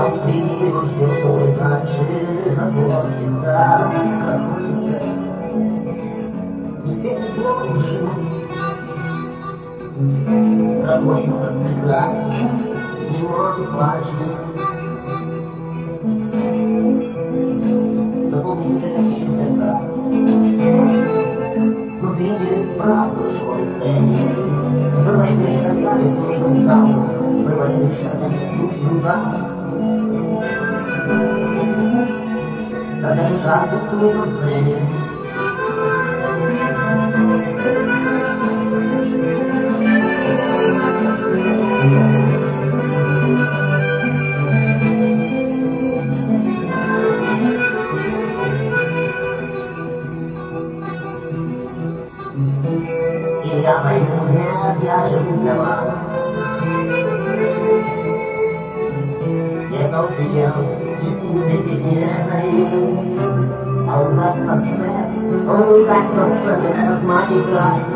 filhos depois ativa a tua vida e longe da tua cidade de uma página da polícia que tentar no fim de pratos foi pela igreja da educação pela igreja da lugar da verdade que você e a mãe mulher viajando pela e a calcião All that success, all that success of my life.